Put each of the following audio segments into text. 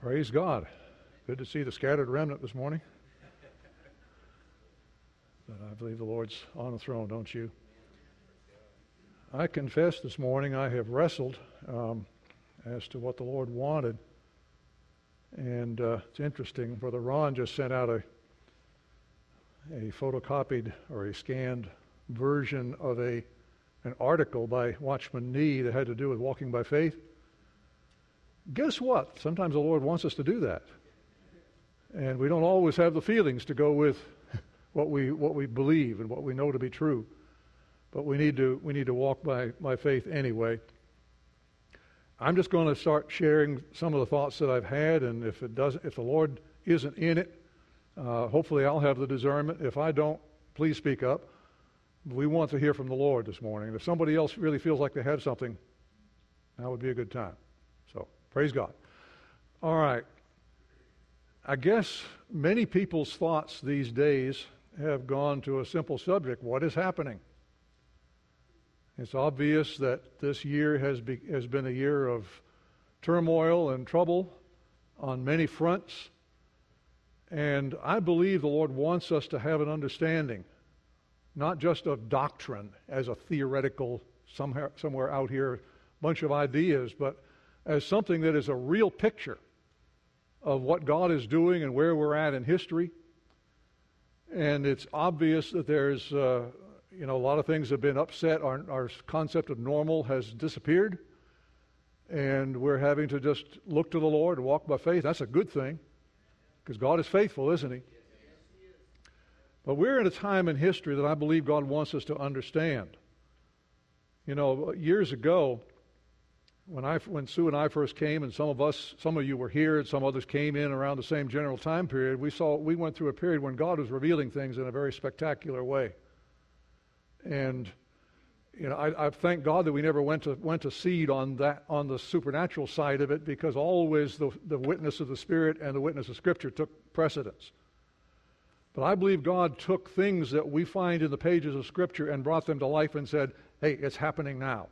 Praise God. Good to see the scattered remnant this morning. But I believe the Lord's on the throne, don't you? I confess this morning I have wrestled as to what the Lord wanted. And it's interesting. Brother Ron just sent out a photocopied or a scanned version of an article by Watchman Nee that had to do with walking by faith. Guess what? Sometimes the Lord wants us to do that. And we don't always have the feelings to go with what we believe and what we know to be true. But we need to walk by faith anyway. I'm just going to start sharing some of the thoughts that I've had, and if the Lord isn't in it, hopefully I'll have the discernment. If I don't, please speak up. We want to hear from the Lord this morning. If somebody else really feels like they have something, that would be a good time. So, praise God. All right. I guess many people's thoughts these days have gone to a simple subject. What is happening? It's obvious that this year has been a year of turmoil and trouble on many fronts. And I believe the Lord wants us to have an understanding, not just of doctrine as a theoretical, somewhere out here, bunch of ideas, but as something that is a real picture of what God is doing and where we're at in history. And it's obvious that there's, a lot of things have been upset. Our concept of normal has disappeared. And we're having to just look to the Lord and walk by faith. That's a good thing, because God is faithful, isn't He? But we're in a time in history that I believe God wants us to understand. Years ago, when Sue and I first came, and some of you were here, and some others came in around the same general time period, we went through a period when God was revealing things in a very spectacular way. And I thank God that we never went to seed on the supernatural side of it, because always the witness of the Spirit and the witness of Scripture took precedence. But I believe God took things that we find in the pages of Scripture and brought them to life and said, hey, it's happening now.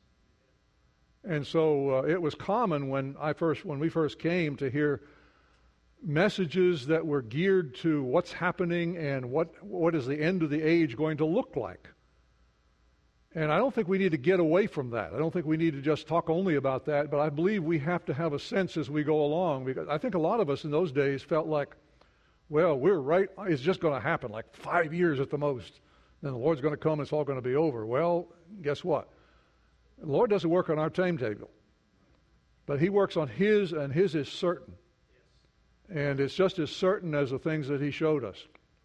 And so it was common when we first came to hear messages that were geared to what's happening and what is the end of the age going to look like. And I don't think we need to get away from that. I don't think we need to just talk only about that, but I believe we have to have a sense as we go along, because I think a lot of us in those days felt like, well, we're right, it's just going to happen, like 5 years at the most. Then the Lord's going to come and it's all going to be over. Well, guess what? The Lord doesn't work on our timetable, but He works on His, and His is certain. And it's just as certain as the things that He showed us.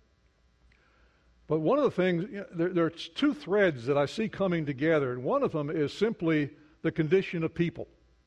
But one of the things, there are two threads that I see coming together, and one of them is simply the condition of people.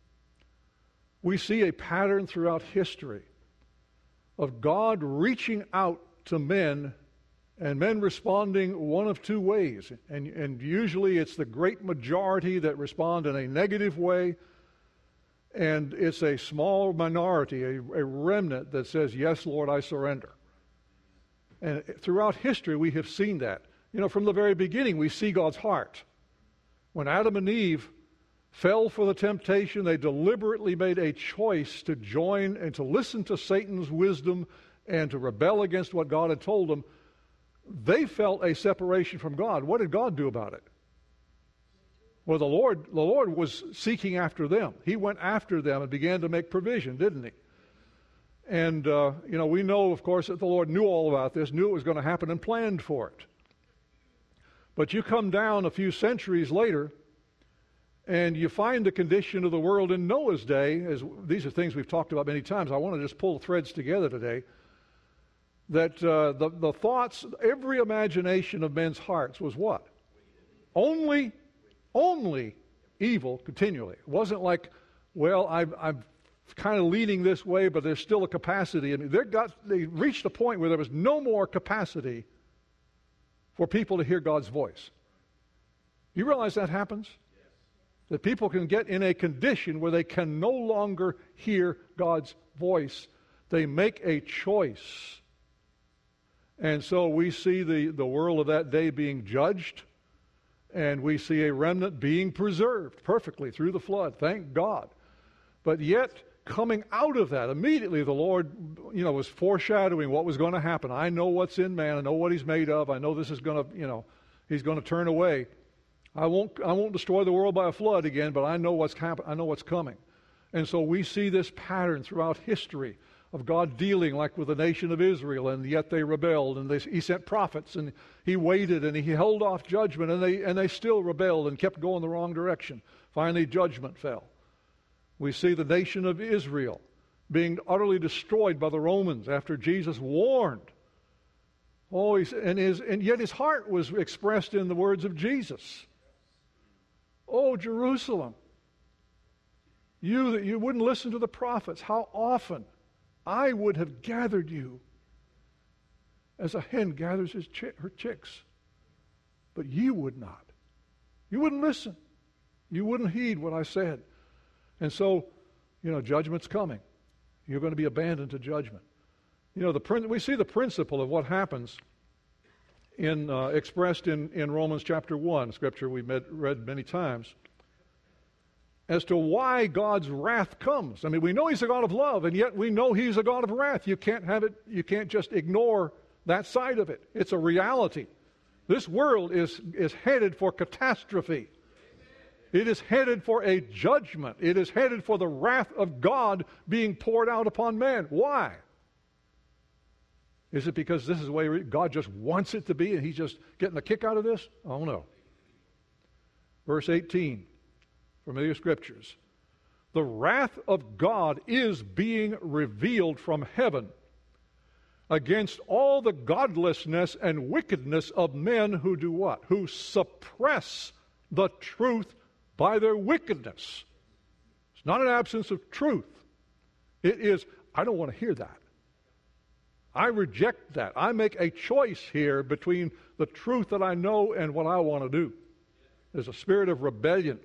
We see a pattern throughout history of God reaching out to men, and men responding one of two ways. And usually it's the great majority that respond in a negative way, and it's a small minority, a remnant that says, yes, Lord, I surrender. And throughout history we have seen that. From the very beginning we see God's heart. When Adam and Eve fell for the temptation, they deliberately made a choice to join and to listen to Satan's wisdom and to rebel against what God had told them. They felt a separation from God. What did God do about it? Well, the Lord was seeking after them. He went after them and began to make provision, didn't He? And, we know, of course, that the Lord knew all about this, knew it was going to happen, and planned for it. But you come down a few centuries later, and you find the condition of the world in Noah's day, as these are things we've talked about many times. I want to just pull the threads together today. That the thoughts, every imagination of men's hearts was what? Only evil continually. It wasn't like, well, I'm kind of leaning this way, but there's still a capacity. I mean, they reached a point where there was no more capacity for people to hear God's voice. You realize that happens? Yes. That people can get in a condition where they can no longer hear God's voice. They make a choice. And so we see the world of that day being judged, and we see a remnant being preserved perfectly through the flood. Thank God. But yet, coming out of that, immediately the Lord, was foreshadowing what was going to happen. I know what's in man. I know what he's made of. I know this is going to, he's going to turn away. I won't destroy the world by a flood again, but I know what's happening. I know what's coming. And so we see this pattern throughout history of God dealing like with the nation of Israel, and yet they rebelled, and he sent prophets, and he waited, and he held off judgment, and they still rebelled and kept going the wrong direction. Finally, judgment fell. We see the nation of Israel being utterly destroyed by the Romans after Jesus warned. And yet his heart was expressed in the words of Jesus. Oh, Jerusalem, you that you wouldn't listen to the prophets, how often I would have gathered you as a hen gathers her chicks. But you would not. You wouldn't listen. You wouldn't heed what I said. And so, judgment's coming. You're going to be abandoned to judgment. We see the principle of what happens expressed in Romans chapter 1, scripture we've read many times, as to why God's wrath comes. I mean, we know he's a God of love, and yet we know he's a God of wrath. You can't just ignore that side of it. It's a reality. This world is headed for catastrophe. It is headed for a judgment. It is headed for the wrath of God being poured out upon man. Why? Is it because this is the way God just wants it to be and he's just getting a kick out of this? Oh, no. Verse 18, familiar scriptures. The wrath of God is being revealed from heaven against all the godlessness and wickedness of men who do what? Who suppress the truth by their wickedness. It's not an absence of truth. It is, I don't want to hear that. I reject that. I make a choice here between the truth that I know and what I want to do. There's a spirit of rebellion.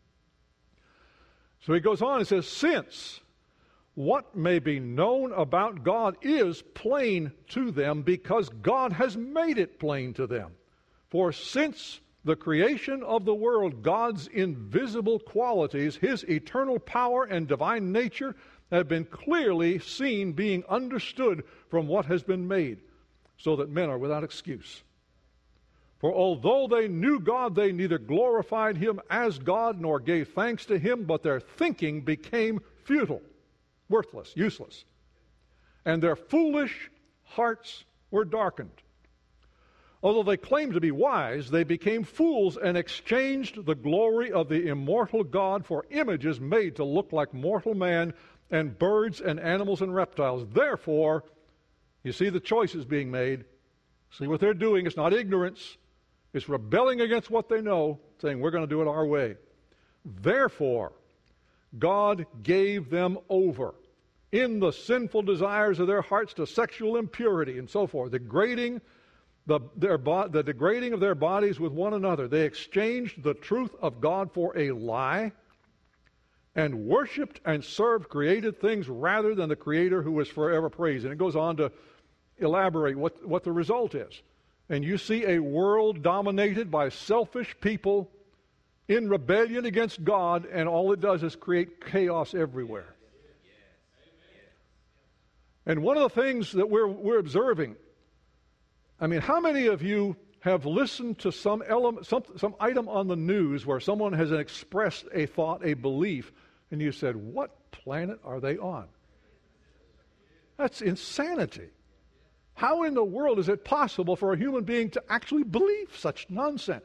So he goes on and says, since what may be known about God is plain to them because God has made it plain to them. For since the creation of the world, God's invisible qualities, his eternal power and divine nature have been clearly seen, being understood from what has been made, so that men are without excuse. For although they knew God, they neither glorified him as God nor gave thanks to him, but their thinking became futile, worthless, useless. And their foolish hearts were darkened. Although they claimed to be wise, they became fools and exchanged the glory of the immortal God for images made to look like mortal man and birds and animals and reptiles. Therefore, you see the choices being made. See what they're doing. It's not ignorance. It's rebelling against what they know, saying we're going to do it our way. Therefore, God gave them over in the sinful desires of their hearts to sexual impurity and so forth, degrading the degrading of their bodies with one another. They exchanged the truth of God for a lie and worshipped and served created things rather than the Creator who is forever praised. And it goes on to elaborate what the result is. And you see a world dominated by selfish people in rebellion against God, and all it does is create chaos everywhere. And one of the things that we're observing, I mean, how many of you have listened to some item on the news where someone has expressed a thought, a belief, and you said, what planet are they on? That's insanity. How in the world is it possible for a human being to actually believe such nonsense?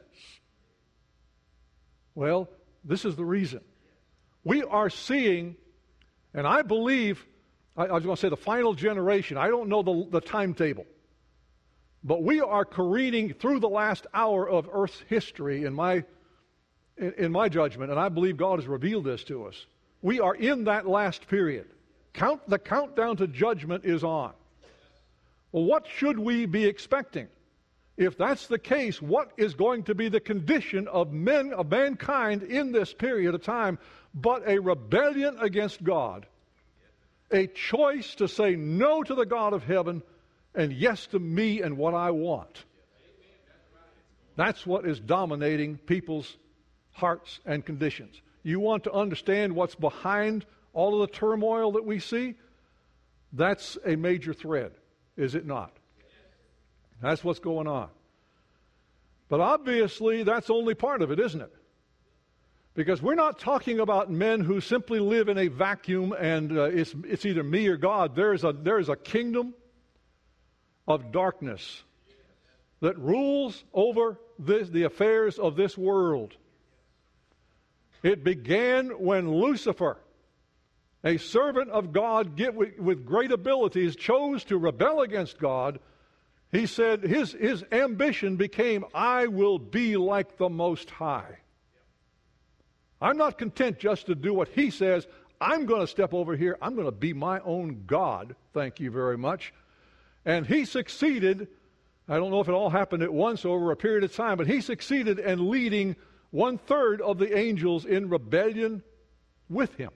Well, this is the reason. We are seeing, and I believe, I was going to say the final generation. I don't know the timetable. But we are careening through the last hour of Earth's history in my judgment, and I believe God has revealed this to us. We are in that last period. The countdown to judgment is on. Well, what should we be expecting? If that's the case, what is going to be the condition of mankind in this period of time but a rebellion against God, a choice to say no to the God of heaven and yes to me and what I want. That's what is dominating people's hearts and conditions. You want to understand what's behind all of the turmoil that we see, that's a major thread, is it not? That's what's going on. But obviously, that's only part of it, isn't it? Because we're not talking about men who simply live in a vacuum and it's either me or God. There is a kingdom of darkness that rules over the affairs of this world. It began when Lucifer, a servant of God with great abilities, chose to rebel against God. He said his ambition became, I will be like the Most High. I'm not content just to do what he says. I'm going to step over here. I'm going to be my own God. Thank you very much. And he succeeded. I don't know if it all happened at once over a period of time, but he succeeded in leading 1/3 of the angels in rebellion with him.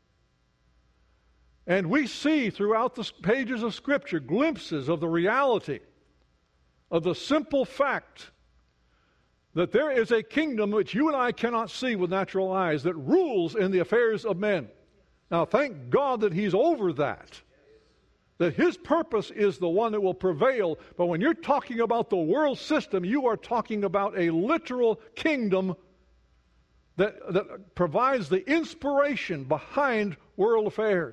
And we see throughout the pages of Scripture glimpses of the reality of the simple fact that there is a kingdom which you and I cannot see with natural eyes that rules in the affairs of men. Now, thank God that he's over that his purpose is the one that will prevail. But when you're talking about the world system, you are talking about a literal kingdom that provides the inspiration behind world affairs.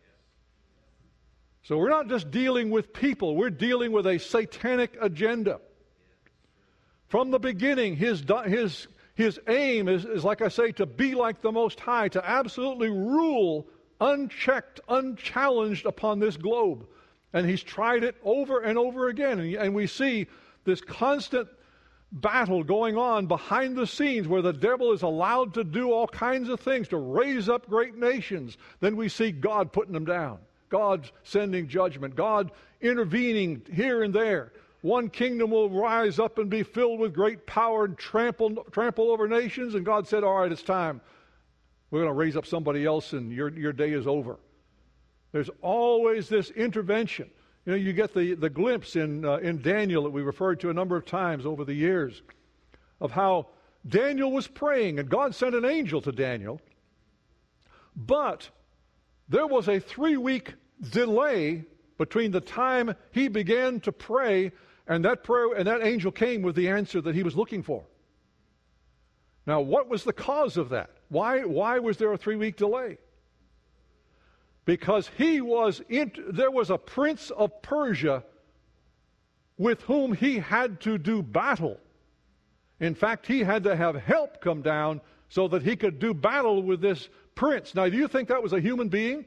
So we're not just dealing with people, we're dealing with a satanic agenda. From the beginning, his aim is, like I say, to be like the Most High, to absolutely rule unchecked, unchallenged upon this globe. And he's tried it over and over again. And we see this constant battle going on behind the scenes where the devil is allowed to do all kinds of things, to raise up great nations. Then we see God putting them down, God sending judgment, God intervening here and there. One kingdom will rise up and be filled with great power and trample over nations. And God said, all right, it's time. We're going to raise up somebody else and your day is over. There's always this intervention. You know, you get the glimpse in Daniel that we referred to a number of times over the years of how Daniel was praying and God sent an angel to Daniel. But there was a 3-week delay between the time he began to pray and that angel came with the answer that he was looking for. Now, what was the cause of that? Why was there a 3-week delay? Because there was a prince of Persia with whom he had to do battle. In fact, he had to have help come down so that he could do battle with this prince. Now, do you think that was a human being?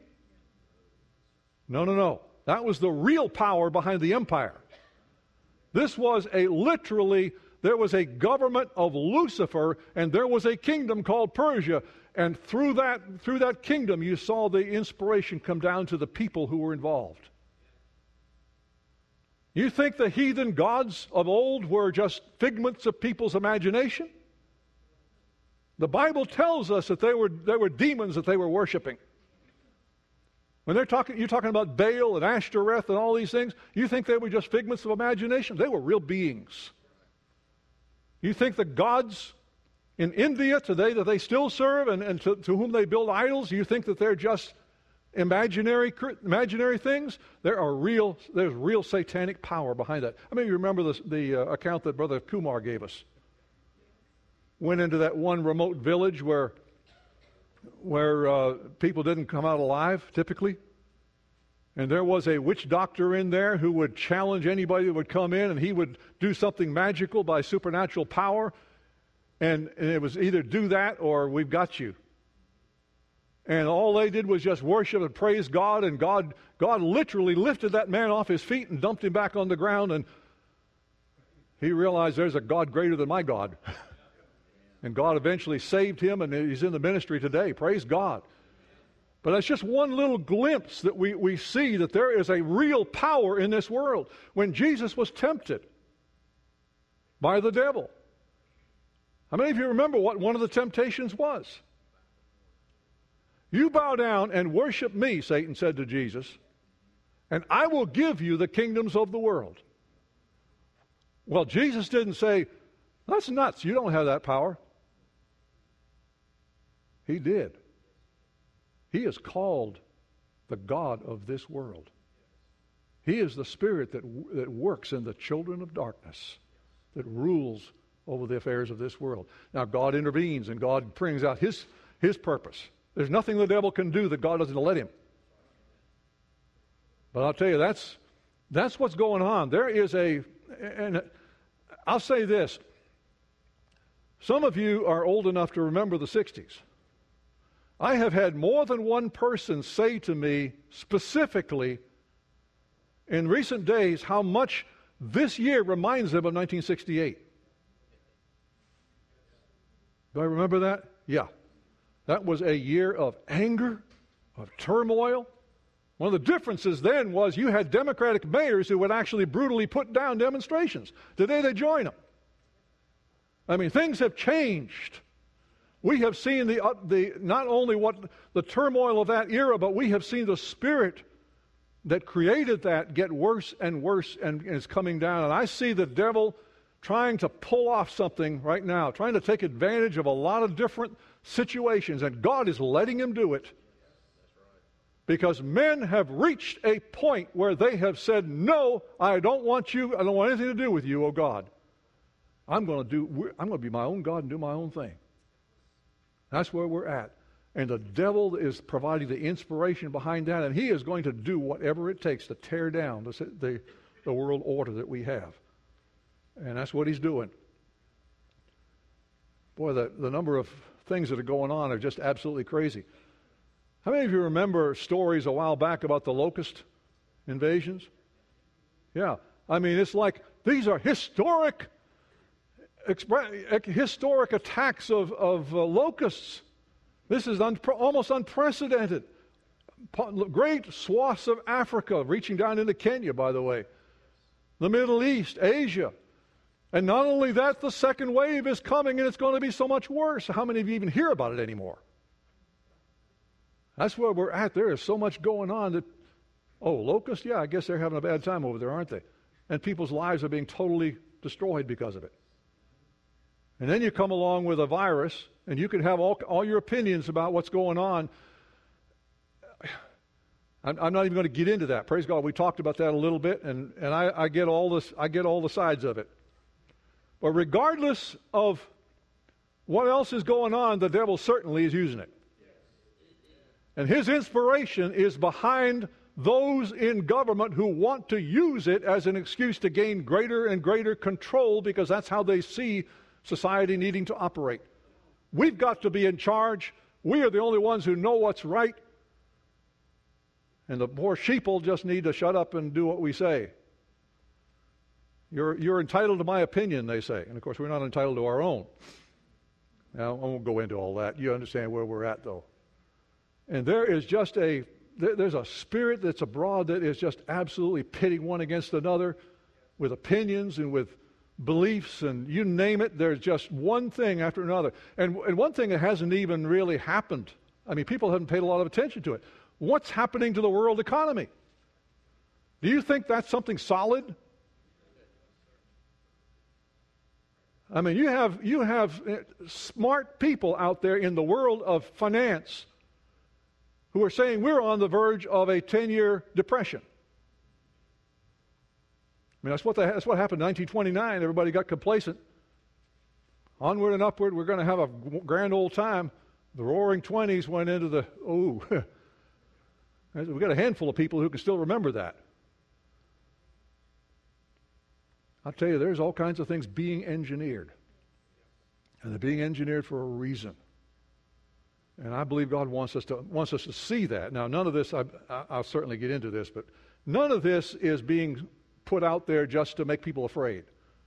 No. That was the real power behind the empire. This was there was a government of Lucifer, and there was a kingdom called Persia. And through that kingdom, you saw the inspiration come down to the people who were involved. You think the heathen gods of old were just figments of people's imagination? The Bible tells us that there were demons that they were worshiping. When you're talking about Baal and Ashtoreth and all these things, you think they were just figments of imagination? They were real beings. You think the gods in India today that they still serve and to whom they build idols, you think that they're just imaginary things? There's real satanic power behind that. I mean, you remember the account that Brother Kumar gave us. Went into that one remote village where people didn't come out alive, typically. And there was a witch doctor in there who would challenge anybody that would come in, and he would do something magical by supernatural power. And it was either do that or we've got you. And all they did was just worship and praise God, and God literally lifted that man off his feet and dumped him back on the ground, and he realized there's a God greater than my God. And God eventually saved him, and he's in the ministry today. Praise God. But that's just one little glimpse that we see that there is a real power in this world. When Jesus was tempted by the devil, how many of you remember what one of the temptations was? You bow down and worship me, Satan said to Jesus, and I will give you the kingdoms of the world. Well, Jesus didn't say, that's nuts, you don't have that power. He did. He is called the God of this world. He is the spirit that works in the children of darkness, that rules over the affairs of this world. Now, God intervenes and God brings out His purpose. There's nothing the devil can do that God doesn't let him. But I'll tell you, that's what's going on. There is and I'll say this. Some of you are old enough to remember the 60s. I have had more than one person say to me specifically in recent days how much this year reminds them of 1968. Do I remember that? Yeah. That was a year of anger, of turmoil. One of the differences then was you had Democratic mayors who would actually brutally put down demonstrations. Today they join them. I mean, things have changed. We have seen not only what the turmoil of that era, but we have seen the spirit that created that get worse and worse and is coming down. And I see the devil trying to pull off something right now, trying to take advantage of a lot of different situations, and God is letting him do it. Because men have reached a point where they have said, no, I don't want anything to do with you, oh God. I'm going to be my own God and do my own thing. That's where we're at. And the devil is providing the inspiration behind that, and he is going to do whatever it takes to tear down the world order that we have. And that's what he's doing. Boy, the number of things that are going on are just absolutely crazy. How many of you remember stories a while back about the locust invasions? Yeah. I mean, it's like these are historic attacks of locusts. This is almost unprecedented. Great swaths of Africa, reaching down into Kenya, by the way. The Middle East, Asia. And not only that, the second wave is coming, and it's going to be so much worse. How many of you even hear about it anymore? That's where we're at. There is so much going on that, locusts? Yeah, I guess they're having a bad time over there, aren't they? And people's lives are being totally destroyed because of it. And then you come along with a virus, and you can have all your opinions about what's going on. I'm not even going to get into that. Praise God, we talked about that a little bit, and I get all this. I get all the sides of it. But regardless of what else is going on, the devil certainly is using it. And his inspiration is behind those in government who want to use it as an excuse to gain greater and greater control, because that's how they see society needing to operate. We've got to be in charge. We are the only ones who know what's right. And the poor sheeple just need to shut up and do what we say. You're entitled to my opinion, they say. And of course, we're not entitled to our own. Now, I won't go into all that. You understand where we're at, though. And there is just there's a spirit that's abroad that is just absolutely pitting one against another with opinions and with beliefs, and you name it. There's just one thing after another. And one thing that hasn't even really happened, I mean, people haven't paid a lot of attention to it. What's happening to the world economy? Do you think that's something solid? I mean, you have smart people out there in the world of finance who are saying we're on the verge of a 10-year depression. I mean, that's what happened in 1929. Everybody got complacent. Onward and upward, we're going to have a grand old time. The roaring 20s went into the, we've got a handful of people who can still remember that. I'll tell you, there's all kinds of things being engineered. And they're being engineered for a reason. And I believe God wants us to see that. Now, none of this, I'll certainly get into this, but none of this is being put out there just to make people afraid.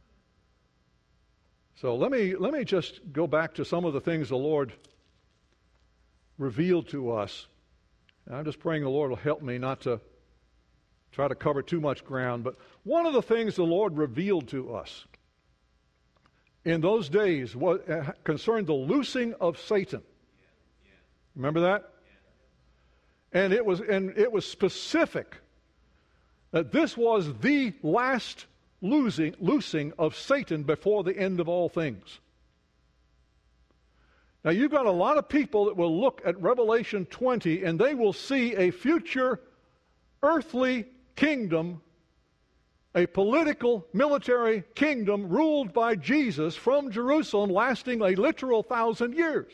So let me just go back to some of the things the Lord revealed to us. And I'm just praying the Lord will help me not to try to cover too much ground. But one of the things the Lord revealed to us in those days concerned the loosing of Satan. Remember that? And it was specific that this was the last loosing of Satan before the end of all things. Now, you've got a lot of people that will look at Revelation 20 and they will see a future earthly kingdom, a political, military kingdom ruled by Jesus from Jerusalem, lasting a literal 1,000 years.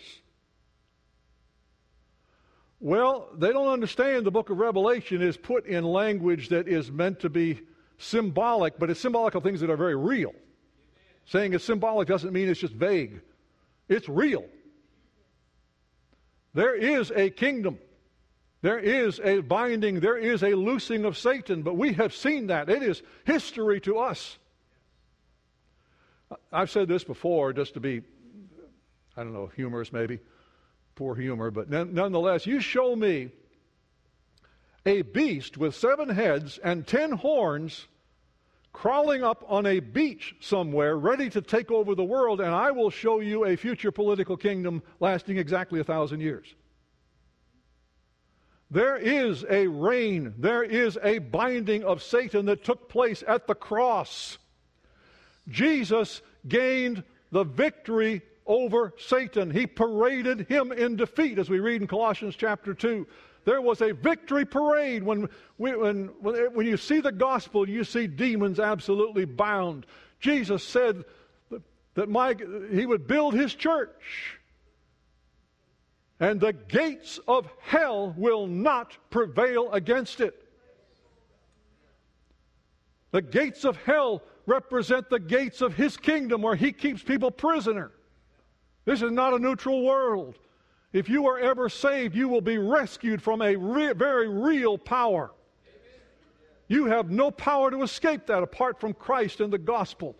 Well, they don't understand the book of Revelation is put in language that is meant to be symbolic, but it's symbolic of things that are very real. Saying it's symbolic doesn't mean it's just vague. It's real. There is a kingdom. There is a binding. There is a loosing of Satan. But we have seen that. It is history to us. I've said this before just to be, I don't know, humorous maybe. Poor humor. But nonetheless, you show me a beast with 7 heads and 10 horns crawling up on a beach somewhere, ready to take over the world, and I will show you a future political kingdom lasting exactly 1,000 years. There is a reign, there is a binding of Satan that took place at the cross. Jesus gained the victory over Satan. He paraded him in defeat, as we read in Colossians chapter 2. There was a victory parade. When you see the gospel, you see demons absolutely bound. Jesus said that he would build his church, and the gates of hell will not prevail against it. The gates of hell represent the gates of his kingdom, where he keeps people prisoner. This is not a neutral world. If you are ever saved, you will be rescued from a very real power. You have no power to escape that apart from Christ and the gospel.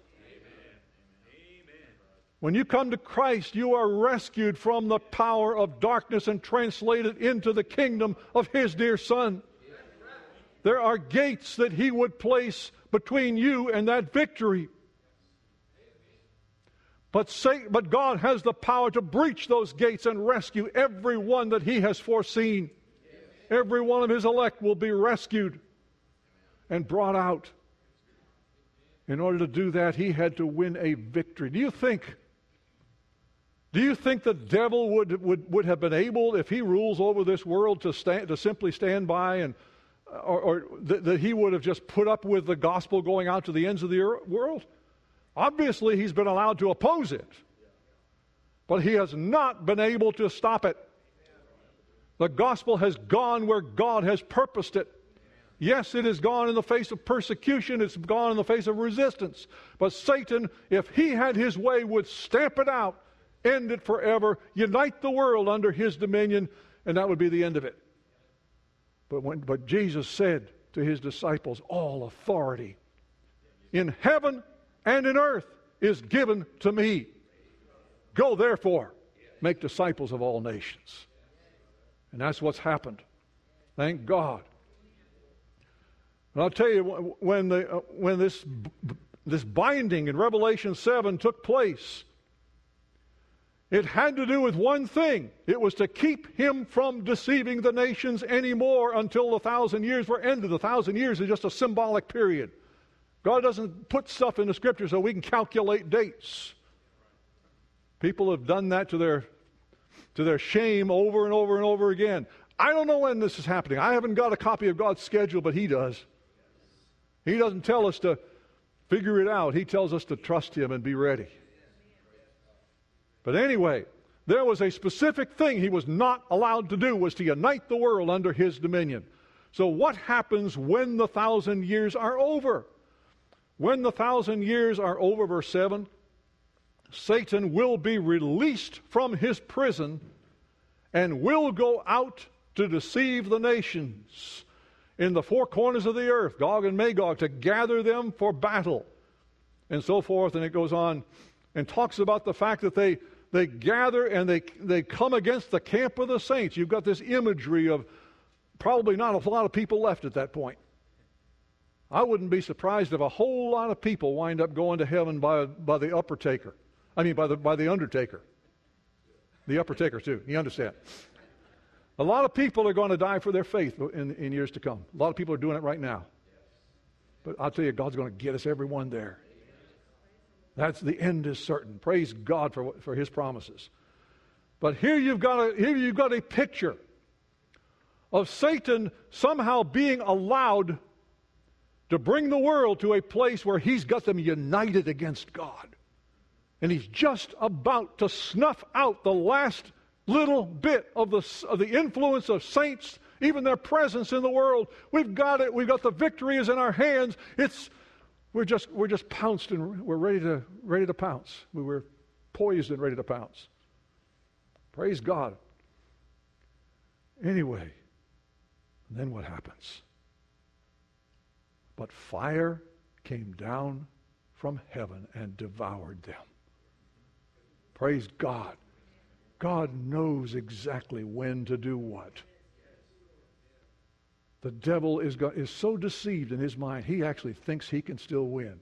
When you come to Christ, you are rescued from the power of darkness and translated into the kingdom of his dear Son. There are gates that he would place between you and that victory. But God has the power to breach those gates and rescue everyone that he has foreseen. Every one of his elect will be rescued and brought out. In order to do that, he had to win a victory. Do you think the devil would have been able, if he rules over this world, to simply stand by and or that he would have just put up with the gospel going out to the ends of the world? Obviously, he's been allowed to oppose it, but he has not been able to stop it. The gospel has gone where God has purposed it. Yes, it has gone in the face of persecution. It's gone in the face of resistance. But Satan, if he had his way, would stamp it out, end it forever, unite the world under his dominion, and that would be the end of it. But Jesus said to his disciples, all authority in heaven and in earth is given to me. Go therefore, make disciples of all nations. And that's what's happened. Thank God. And I'll tell you, when this binding in Revelation 7 took place, it had to do with one thing. It was to keep him from deceiving the nations anymore until the 1,000 years were ended. The 1,000 years is just a symbolic period. God doesn't put stuff in the Scripture so we can calculate dates. People have done that to their shame over and over and over again. I don't know when this is happening. I haven't got a copy of God's schedule, but he does. He doesn't tell us to figure it out. He tells us to trust him and be ready. But anyway, there was a specific thing he was not allowed to do, was to unite the world under his dominion. So what happens when the 1,000 years are over? When the 1,000 years are over, verse 7, Satan will be released from his prison and will go out to deceive the nations in the 4 corners of the earth, Gog and Magog, to gather them for battle, and so forth. And it goes on and talks about the fact that they gather and they come against the camp of the saints. You've got this imagery of probably not a lot of people left at that point. I wouldn't be surprised if a whole lot of people wind up going to heaven by the upper taker. I mean, by the undertaker. The upper taker too. You understand? A lot of people are going to die for their faith in years to come. A lot of people are doing it right now. But I'll tell you, God's going to get us everyone there. That's the end is certain. Praise God for his promises. But here you've got a picture of Satan somehow being allowed to bring the world to a place where he's got them united against God. And he's just about to snuff out the last little bit of the influence of saints, even their presence in the world. We've got it. We've got the victory is in our hands. We're just pounced, and we're ready to pounce. We were poised and ready to pounce. Praise God. Anyway, then what happens? But fire came down from heaven and devoured them. Praise God. God knows exactly when to do what. The devil is so deceived in his mind, he actually thinks he can still win.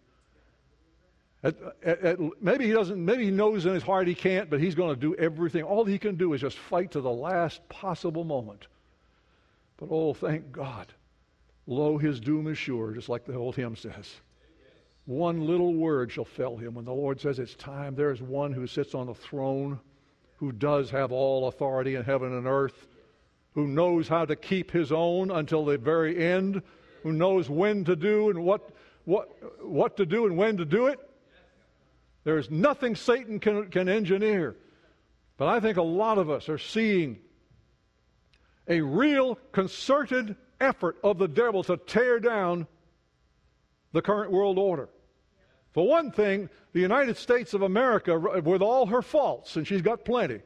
Maybe he knows in his heart he can't, but he's going to do everything. All he can do is just fight to the last possible moment. But oh, thank God. Lo, his doom is sure, just like the old hymn says. One little word shall fell him. When the Lord says it's time, there is one who sits on the throne, who does have all authority in heaven and earth, who knows how to keep his own until the very end, who knows when to do and what to do and when to do it. There is nothing Satan can engineer. But I think a lot of us are seeing a real concerted effort of the devil to tear down the current world order. For one thing, the United States of America, with all her faults, and she's got plenty,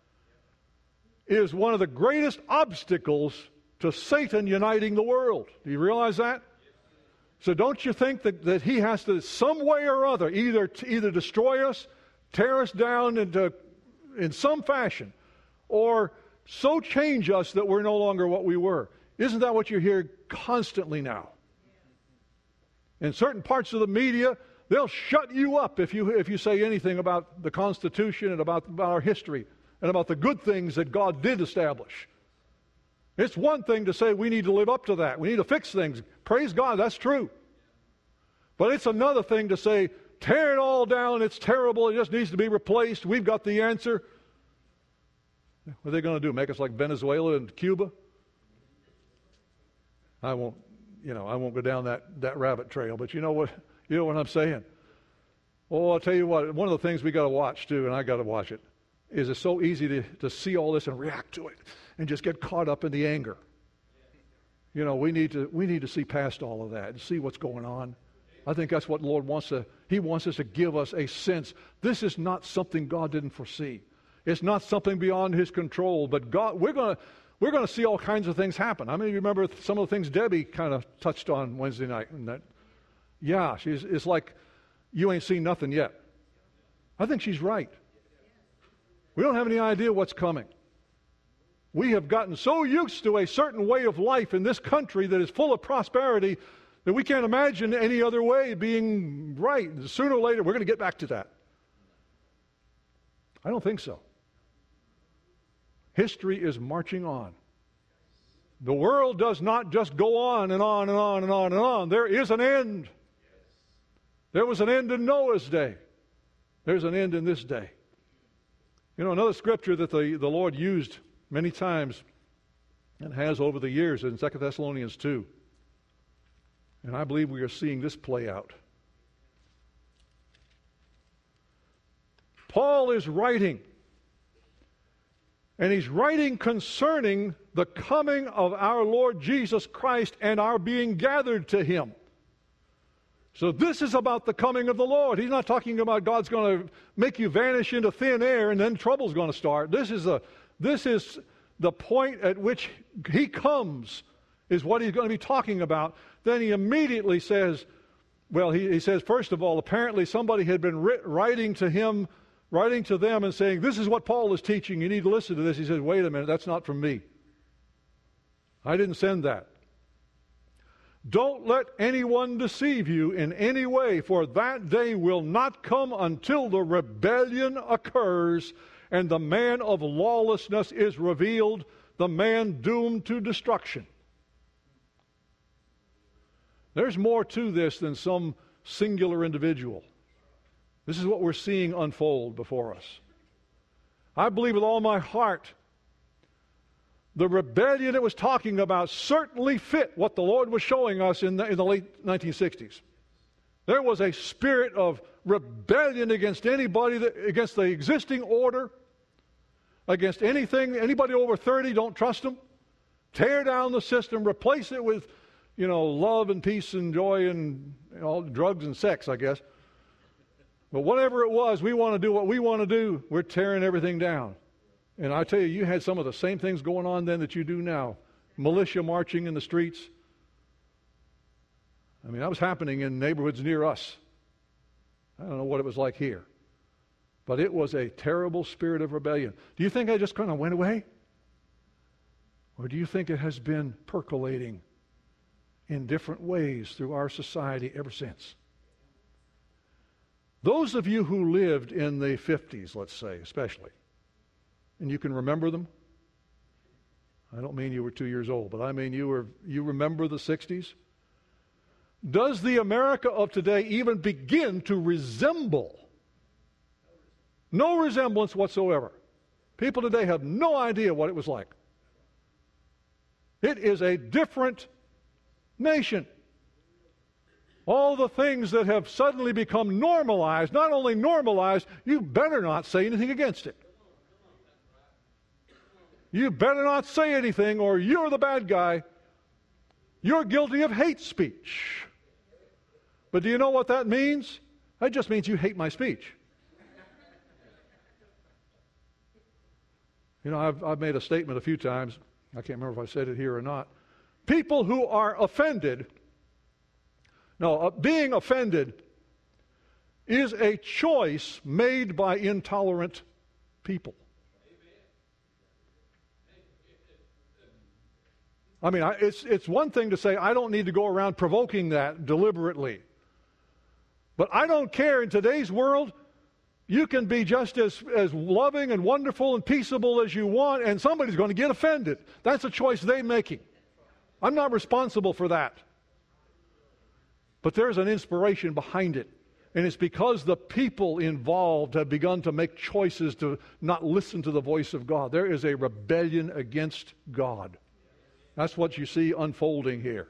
is one of the greatest obstacles to Satan uniting the world. Do you realize that? So don't you think that he has to, some way or other, either destroy us, tear us down in some fashion, or so change us that we're no longer what we were? Isn't that what you hear constantly now? In certain parts of the media, they'll shut you up if you say anything about the Constitution and about our history and about the good things that God did establish. It's one thing to say we need to live up to that. We need to fix things. Praise God, that's true. But it's another thing to say, tear it all down, it's terrible, it just needs to be replaced, we've got the answer. What are they going to do, make us like Venezuela and Cuba? I won't go down that rabbit trail, but you know what I'm saying? Oh, I'll tell you what, one of the things we got to watch too, and I got to watch it, is it's so easy to see all this and react to it and just get caught up in the anger. You know, we need to see past all of that and see what's going on. I think that's what the Lord wants He wants us to give us a sense. This is not something God didn't foresee. It's not something beyond His control, but God, we're going to see all kinds of things happen. I mean, you remember some of the things Debbie kind of touched on Wednesday night, and that, yeah, it's like you ain't seen nothing yet. I think she's right. We don't have any idea what's coming. We have gotten so used to a certain way of life in this country that is full of prosperity that we can't imagine any other way being right. Sooner or later, we're going to get back to that. I don't think so. History is marching on. The world does not just go on and on and on and on and on. There is an end. There was an end in Noah's day. There's an end in this day. You know, another scripture that the Lord used many times and has over the years in 2 Thessalonians 2. And I believe we are seeing this play out. Paul is writing, and he's writing concerning the coming of our Lord Jesus Christ and our being gathered to Him. So this is about the coming of the Lord. He's not talking about God's going to make you vanish into thin air and then trouble's going to start. This is the point at which He comes, is what he's going to be talking about. Then he immediately says, well, he says, first of all, apparently somebody had been writing to them and saying, this is what Paul is teaching, you need to listen to this. He says, wait a minute, that's not from me. I didn't send that. Don't let anyone deceive you in any way, for that day will not come until the rebellion occurs and the man of lawlessness is revealed, the man doomed to destruction. There's more to this than some singular individual. This is what we're seeing unfold before us. I believe with all my heart the rebellion it was talking about certainly fit what the Lord was showing us in the late 1960s. There was a spirit of rebellion against anybody, against the existing order, against anything. Anybody over 30, don't trust them. Tear down the system, replace it with, love and peace and joy and all drugs and sex, I guess. But whatever it was, we want to do what we want to do. We're tearing everything down. And I tell you, you had some of the same things going on then that you do now. Militia marching in the streets. I mean, that was happening in neighborhoods near us. I don't know what it was like here. But it was a terrible spirit of rebellion. Do you think I just kind of went away? Or do you think it has been percolating in different ways through our society ever since? Those of you who lived in the 50s, let's say, especially, and you can remember them. I don't mean you were 2 years old, but I mean you remember the 60s. Does the America of today even begin to resemble? No resemblance whatsoever. People today have no idea what it was like. It is a different nation. All the things that have suddenly become normalized, not only normalized, you better not say anything against it. You better not say anything or you're the bad guy. You're guilty of hate speech. But do you know what that means? That just means you hate my speech. I've made a statement a few times. I can't remember if I said it here or not. People who are offended, being offended is a choice made by intolerant people. I mean, it's one thing to say, I don't need to go around provoking that deliberately. But I don't care. In today's world, you can be just as loving and wonderful and peaceable as you want, and somebody's going to get offended. That's a choice they're making. I'm not responsible for that. But there's an inspiration behind it. And it's because the people involved have begun to make choices to not listen to the voice of God. There is a rebellion against God. That's what you see unfolding here.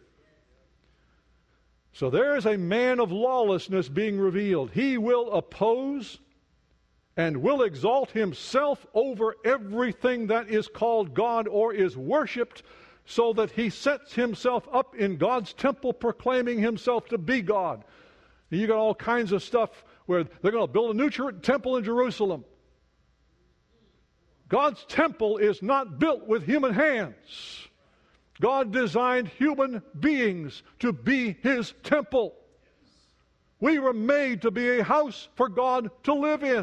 So there is a man of lawlessness being revealed. He will oppose and will exalt himself over everything that is called God or is worshipped, so that he sets himself up in God's temple proclaiming himself to be God. And you got all kinds of stuff where they're going to build a new temple in Jerusalem. God's temple is not built with human hands. God designed human beings to be His temple. We were made to be a house for God to live in.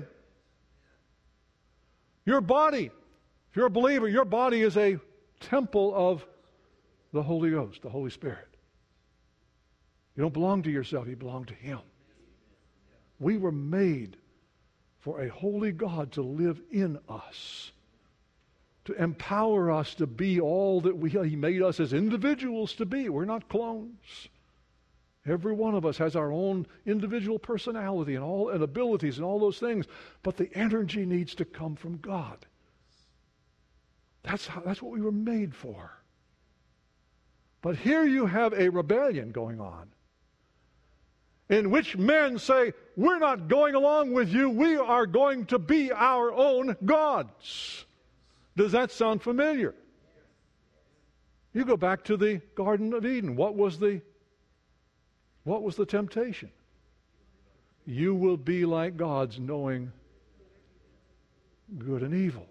Your body, if you're a believer, your body is a temple of the Holy Ghost, the Holy Spirit. You don't belong to yourself, you belong to Him. We were made for a holy God to live in us, to empower us to be all that He made us as individuals to be. We're not clones. Every one of us has our own individual personality and abilities and all those things, but the energy needs to come from God. That's what we were made for. But here you have a rebellion going on, in which men say, we're not going along with you, we are going to be our own gods. Does that sound familiar? You go back to the Garden of Eden. What was the temptation? You will be like gods, knowing good and evil.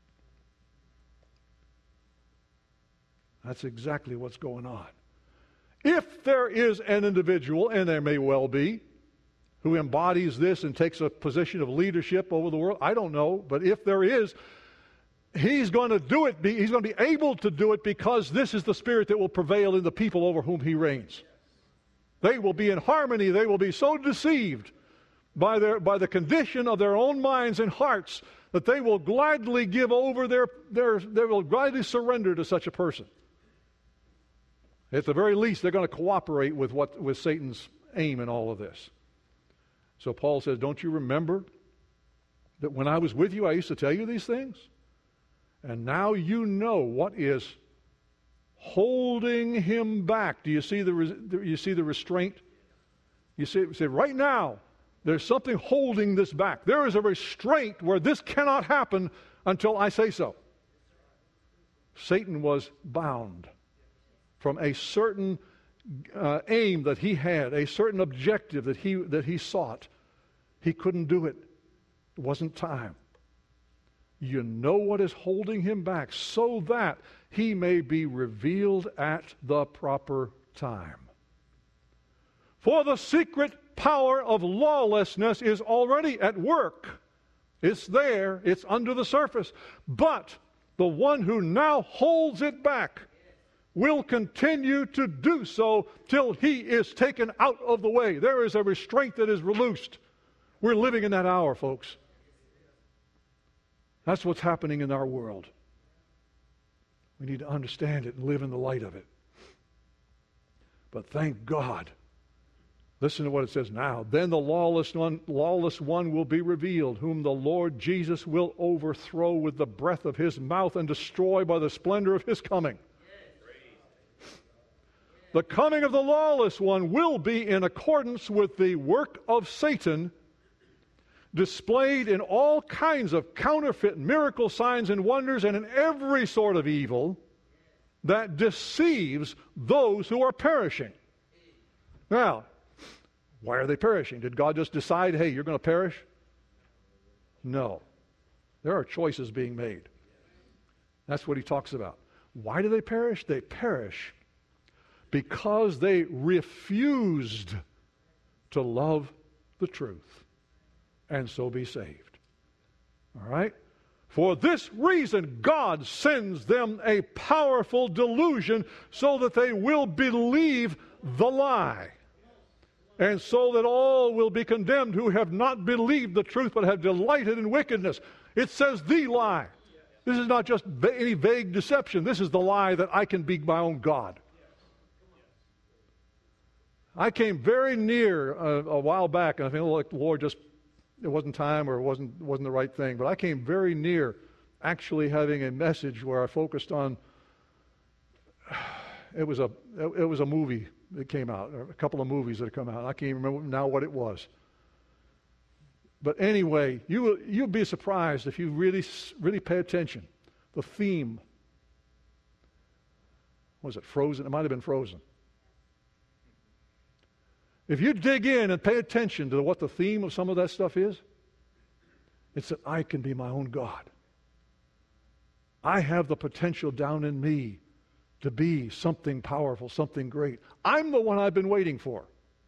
That's exactly what's going on. If there is an individual, and there may well be, who embodies this and takes a position of leadership over the world, I don't know, but if there is, he's going to do it. He's going to be able to do it because this is the spirit that will prevail in the people over whom he reigns. They will be in harmony. They will be so deceived by the condition of their own minds and hearts that they will gladly give over they will gladly surrender to such a person. At the very least, they're going to cooperate with Satan's aim in all of this. So Paul says, don't you remember that when I was with you, I used to tell you these things? And now you know what is holding him back. Do you see the restraint? You see right now, there's something holding this back. There is a restraint where this cannot happen until I say so. Satan was bound from a certain aim that he had, a certain objective that he sought. He couldn't do it. It wasn't time. You know what is holding him back so that he may be revealed at the proper time. For the secret power of lawlessness is already at work. It's there. It's under the surface. But the one who now holds it back will continue to do so till he is taken out of the way. There is a restraint that is released. We're living in that hour, folks. That's what's happening in our world. We need to understand it and live in the light of it. But thank God. Listen to what it says now. Then the lawless one will be revealed, whom the Lord Jesus will overthrow with the breath of his mouth and destroy by the splendor of his coming. The coming of the lawless one will be in accordance with the work of Satan, displayed in all kinds of counterfeit miracle signs and wonders and in every sort of evil that deceives those who are perishing. Now, why are they perishing? Did God just decide, hey, you're going to perish? No. There are choices being made. That's what he talks about. Why do they perish? They perish because they refused to love the truth and so be saved. All right? For this reason, God sends them a powerful delusion so that they will believe the lie. And so that all will be condemned who have not believed the truth but have delighted in wickedness. It says the lie. This is not just any vague deception. This is the lie that I can be my own God. I came very near a while back, and I think like the Lord just, it wasn't time or it wasn't the right thing, but I came very near actually having a message where I focused on, it was a movie that came out, or a couple of movies that had come out. I can't even remember now what it was. But anyway, you'll be surprised if you really pay attention. The theme, was it Frozen? It might have been Frozen. If you dig in and pay attention to what the theme of some of that stuff is, it's that I can be my own God. I have the potential down in me to be something powerful, something great. I'm the one I've been waiting for.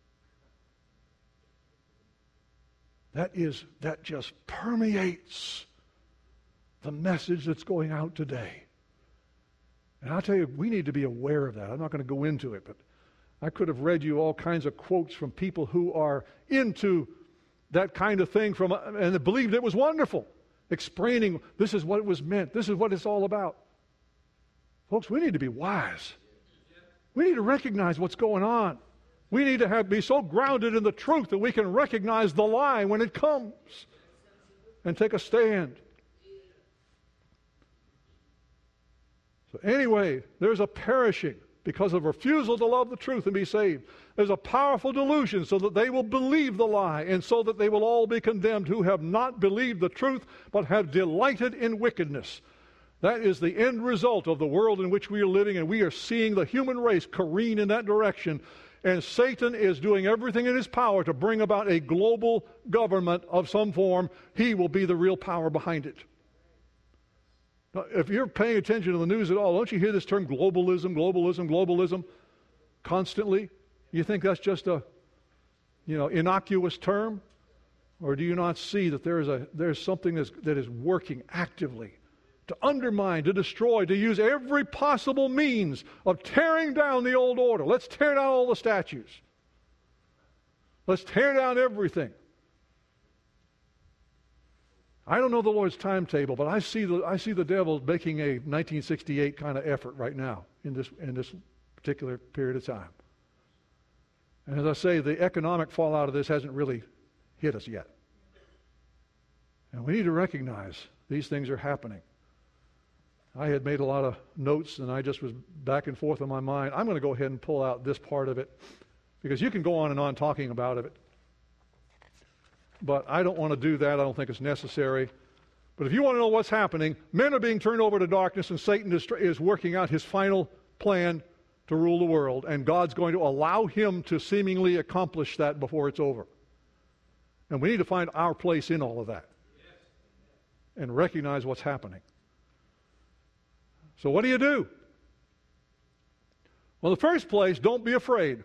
That just permeates the message that's going out today. And I'll tell you, we need to be aware of that. I'm not going to go into it, but I could have read you all kinds of quotes from people who are into that kind of thing and believed it was wonderful, explaining this is what it was meant, this is what it's all about. Folks, we need to be wise. We need to recognize what's going on. We need to be so grounded in the truth that we can recognize the lie when it comes and take a stand. So anyway, there's a perishing because of refusal to love the truth and be saved. There's a powerful delusion so that they will believe the lie, and so that they will all be condemned who have not believed the truth but have delighted in wickedness. That is the end result of the world in which we are living, and we are seeing the human race careen in that direction. And Satan is doing everything in his power to bring about a global government of some form. He will be the real power behind it. Now, if you're paying attention to the news at all, don't you hear this term globalism, globalism, globalism constantly? You think that's just a innocuous term? Or do you not see that there's something that is working actively to undermine, to destroy, to use every possible means of tearing down the old order? Let's tear down all the statues. Let's tear down everything. I don't know the Lord's timetable, but I see the devil making a 1968 kind of effort right now in this particular period of time. And as I say, the economic fallout of this hasn't really hit us yet. And we need to recognize these things are happening. I had made a lot of notes, and I just was back and forth in my mind. I'm going to go ahead and pull out this part of it, because you can go on and on talking about it. But I don't want to do that. I don't think it's necessary. But if you want to know what's happening, men are being turned over to darkness, and Satan is working out his final plan to rule the world. And God's going to allow him to seemingly accomplish that before it's over. And we need to find our place in all of that and recognize what's happening. So what do you do? Well, in the first place, don't be afraid.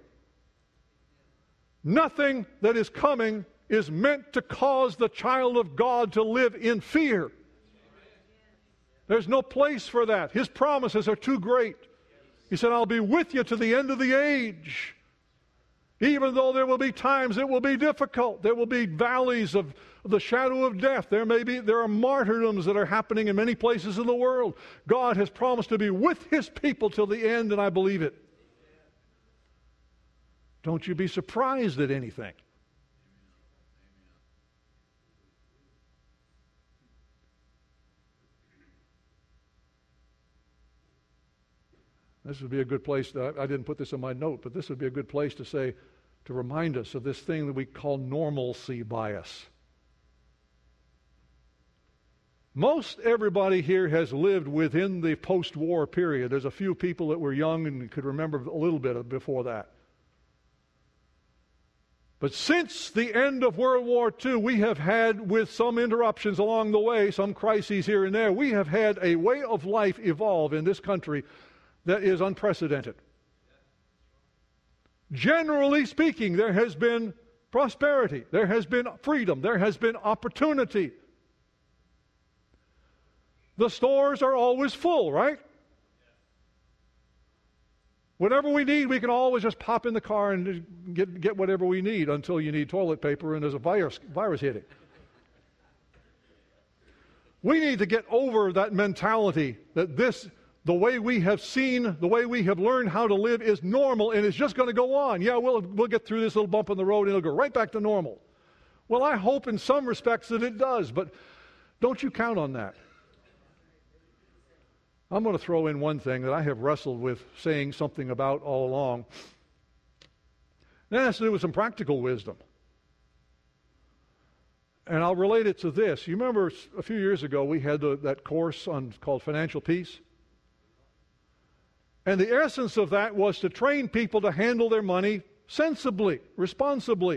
Nothing that is coming is meant to cause the child of God to live in fear. There's no place for that. His promises are too great. He said, I'll be with you to the end of the age. Even though there will be times it will be difficult. There will be valleys of the shadow of death. There are martyrdoms that are happening in many places in the world. God has promised to be with His people till the end, and I believe it. Don't you be surprised at anything. This would be a good place. I didn't put this in my note, but this would be a good place to say, to remind us of this thing that we call normalcy bias. Most everybody here has lived within the post-war period. There's a few people that were young and could remember a little bit before that. But since the end of World War II, we have had, with some interruptions along the way, some crises here and there, we have had a way of life evolve in this country that is unprecedented. Generally speaking, there has been prosperity, there has been freedom, there has been opportunity. The stores are always full, right? Whatever we need, we can always just pop in the car and get whatever we need until you need toilet paper and there's a virus hitting. We need to get over that mentality that the way we have seen, the way we have learned how to live is normal and it's just going to go on. Yeah, we'll get through this little bump in the road and it'll go right back to normal. Well, I hope in some respects that it does, but don't you count on that. I'm going to throw in one thing that I have wrestled with saying something about all along. That has to do with some practical wisdom. And I'll relate it to this. You remember a few years ago we had that course called Financial Peace? And the essence of that was to train people to handle their money sensibly, responsibly.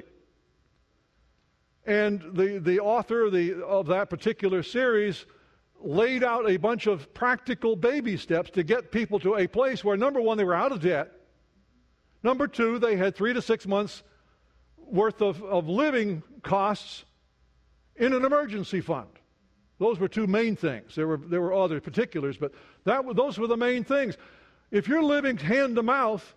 And the author of that particular series laid out a bunch of practical baby steps to get people to a place where, number one, they were out of debt. Number two, they had 3 to 6 months worth of living costs in an emergency fund. Those were two main things. There were other particulars, but those were the main things. If you're living hand to mouth,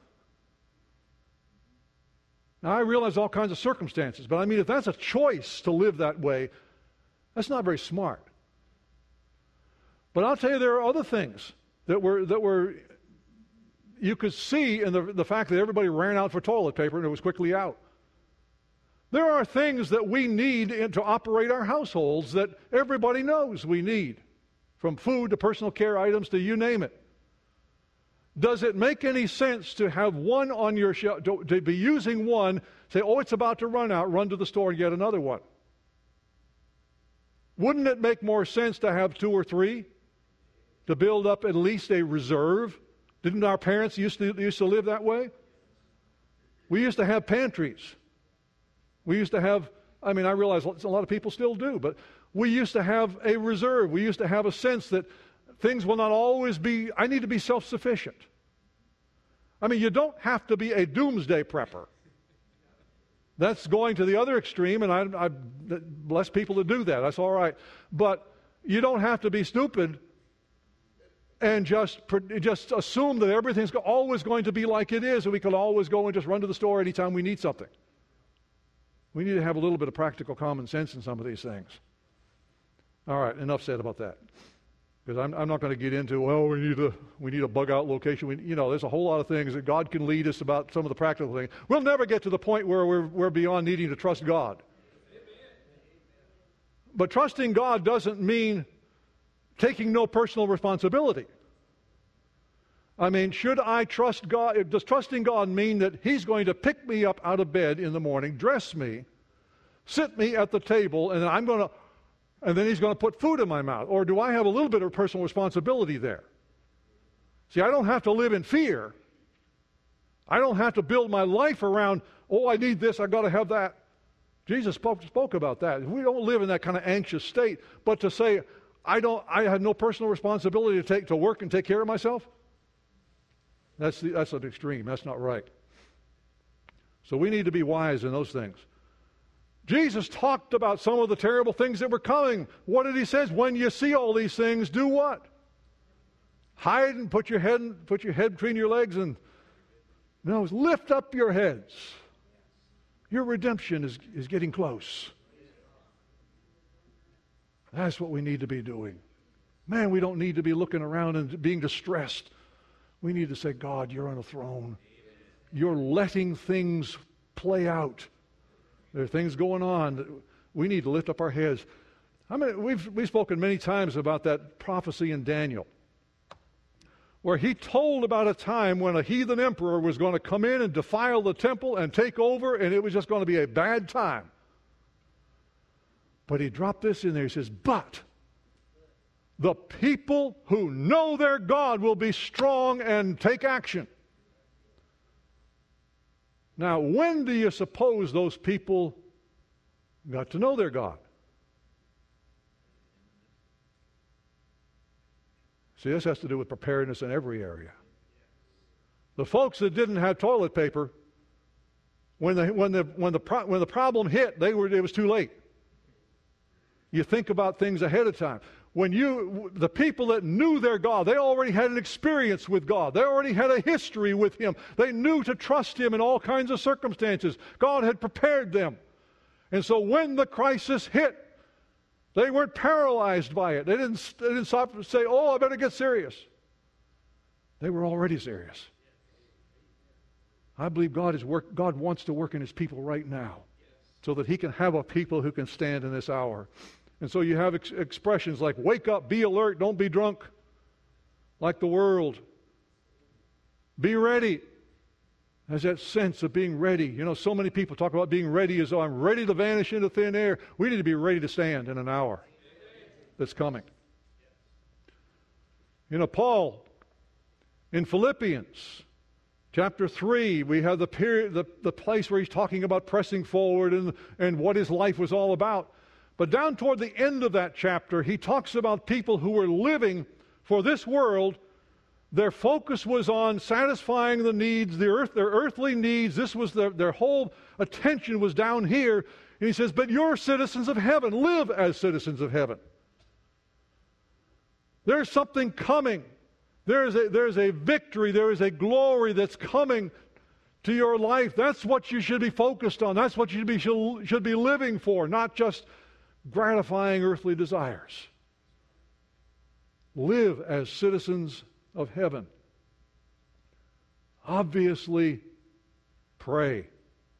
now I realize all kinds of circumstances, but I mean, if that's a choice to live that way, that's not very smart. But I'll tell you, there are other things that were you could see in the fact that everybody ran out for toilet paper and it was quickly out. There are things that we need to operate our households that everybody knows we need, from food to personal care items to you name it. Does it make any sense to have one on your shelf, to be using one, say, oh, it's about to run out, run to the store and get another one? Wouldn't it make more sense to have 2 or 3? To build up at least a reserve? Didn't our parents used to live that way? We used to have pantries. We used to have, I realize a lot of people still do, but we used to have a reserve. We used to have a sense that things will not always be, I need to be self-sufficient. You don't have to be a doomsday prepper. That's going to the other extreme, and I bless people to do that. That's all right. But you don't have to be stupid and just assume that everything's always going to be like it is, and we can always go and just run to the store anytime we need something. We need to have a little bit of practical common sense in some of these things. All right, enough said about that. Because I'm not going to get into, well, we need a bug-out location. There's a whole lot of things that God can lead us about some of the practical things. We'll never get to the point where we're beyond needing to trust God. But trusting God doesn't mean taking no personal responsibility. I mean, should I trust God? Does trusting God mean that He's going to pick me up out of bed in the morning, dress me, sit me at the table, and then He's going to put food in my mouth? Or do I have a little bit of personal responsibility there? See, I don't have to live in fear. I don't have to build my life around, oh, I need this, I've got to have that. Jesus spoke about that. We don't live in that kind of anxious state. But to say, I have no personal responsibility to work and take care of myself, that's an extreme. That's not right. So we need to be wise in those things. Jesus talked about some of the terrible things that were coming. What did He say? When you see all these things, do what? Hide and put your head between your legs and lift up your heads. Your redemption is getting close. That's what we need to be doing. Man, we don't need to be looking around and being distressed. We need to say, God, you're on a throne. You're letting things play out. There are things going on. We need to lift up our heads. We've spoken many times about that prophecy in Daniel, where he told about a time when a heathen emperor was going to come in and defile the temple and take over, and it was just going to be a bad time. But he dropped this in there. He says, but the people who know their God will be strong and take action. Now, when do you suppose those people got to know their God? See, this has to do with preparedness in every area. The folks that didn't have toilet paper, when the problem hit, it was too late. You think about things ahead of time. The people that knew their God, they already had an experience with God. They already had a history with Him. They knew to trust Him in all kinds of circumstances. God had prepared them. And so when the crisis hit, they weren't paralyzed by it. They didn't stop and say, oh, I better get serious. They were already serious. I believe God wants to work in His people right now so that He can have a people who can stand in this hour. And so you have expressions like, wake up, be alert, don't be drunk, like the world. Be ready. There's that sense of being ready. So many people talk about being ready as though I'm ready to vanish into thin air. We need to be ready to stand in an hour that's coming. Paul, in Philippians chapter 3, we have the place where he's talking about pressing forward and what his life was all about. But down toward the end of that chapter, he talks about people who were living for this world. Their focus was on satisfying the needs, their earthly needs. This was their whole attention was down here. And he says, but you're citizens of heaven. Live as citizens of heaven. There's something coming. There's a victory. There is a glory that's coming to your life. That's what you should be focused on. That's what you should be living for, not just gratifying earthly desires. Live as citizens of heaven. Obviously, pray.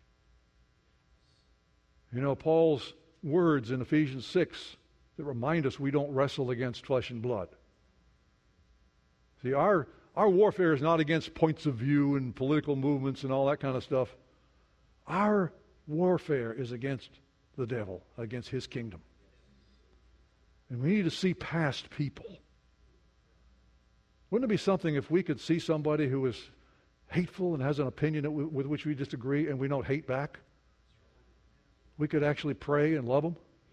Paul's words in Ephesians 6 that remind us we don't wrestle against flesh and blood. See, our warfare is not against points of view and political movements and all that kind of stuff. Our warfare is against the devil, against his kingdom. And we need to see past people. Wouldn't it be something if we could see somebody who is hateful and has an opinion with which we disagree and we don't hate back? We could actually pray and love them.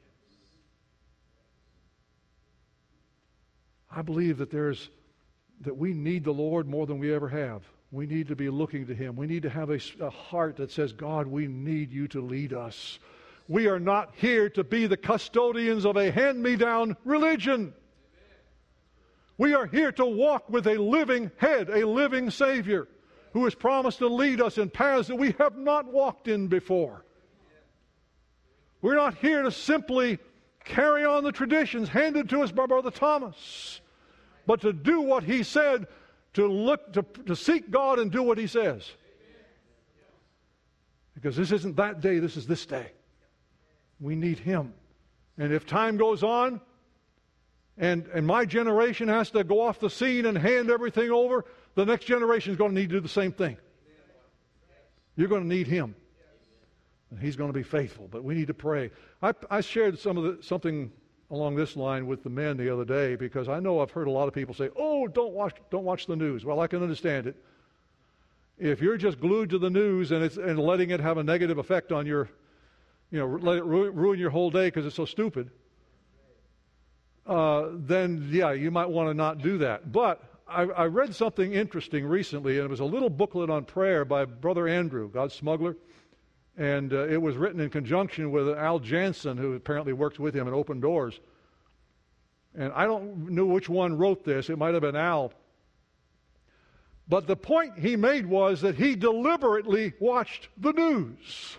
I believe that we need the Lord more than we ever have. We need to be looking to Him. We need to have a heart that says, God, we need you to lead us. We are not here to be the custodians of a hand-me-down religion. We are here to walk with a living head, a living Savior, who has promised to lead us in paths that we have not walked in before. We're not here to simply carry on the traditions handed to us by Brother Thomas, but to do what he said, to seek God and do what He says. Because this isn't that day, this is this day. We need Him. And if time goes on, and my generation has to go off the scene and hand everything over, the next generation is going to need to do the same thing. You're going to need Him. And He's going to be faithful. But we need to pray. I shared something along this line with the men the other day, because I know I've heard a lot of people say, "Oh, don't watch the news." Well, I can understand it. If you're just glued to the news and letting it have a negative effect on your, let it ruin your whole day because it's so stupid, then yeah, you might want to not do that. But I read something interesting recently, and it was a little booklet on prayer by Brother Andrew, God's smuggler, and it was written in conjunction with Al Jansen, who apparently works with him at Open Doors. And I don't know which one wrote this. It might have been Al. But the point he made was that he deliberately watched the news.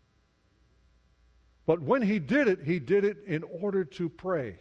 But when he did it in order to pray.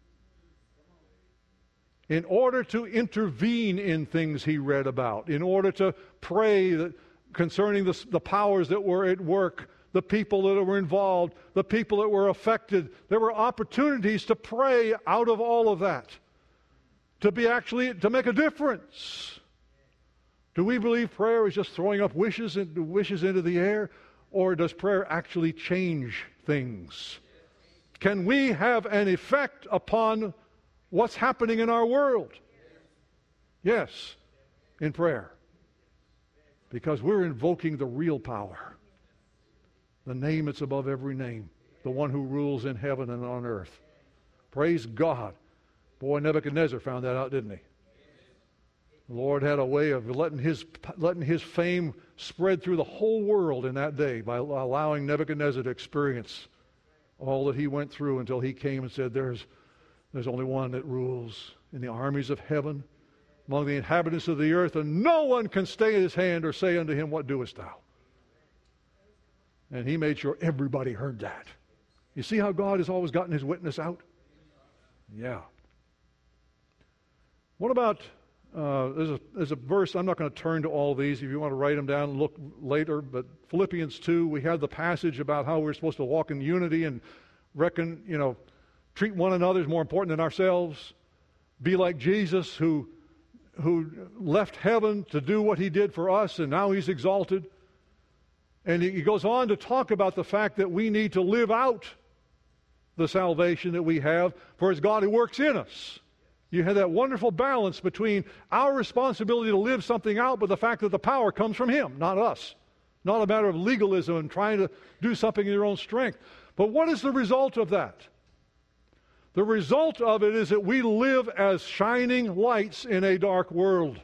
In order to intervene in things he read about. In order to pray concerning the powers that were at work, the people that were involved, the people that were affected. There were opportunities to pray out of all of that. To make a difference. Do we believe prayer is just throwing up wishes into the air? Or does prayer actually change things? Can we have an effect upon what's happening in our world? Yes, in prayer. Because we're invoking the real power. The name that's above every name. The one who rules in heaven and on earth. Praise God. Boy, Nebuchadnezzar found that out, didn't he? The Lord had a way of letting his fame spread through the whole world in that day by allowing Nebuchadnezzar to experience all that he went through until he came and said, there's only one that rules in the armies of heaven, among the inhabitants of the earth, and no one can stay his hand or say unto him, what doest thou? And he made sure everybody heard that. You see how God has always gotten his witness out? Yeah. What about... there's a verse, I'm not going to turn to all these. If you want to write them down and look later, but Philippians 2, we have the passage about how we're supposed to walk in unity and treat one another as more important than ourselves. Be like Jesus, who left heaven to do what he did for us, and now he's exalted. And he goes on to talk about the fact that we need to live out the salvation that we have, for it's God who works in us. You have that wonderful balance between our responsibility to live something out, but the fact that the power comes from him, not us. Not a matter of legalism and trying to do something in your own strength. But what is the result of that? The result of it is that we live as shining lights in a dark world.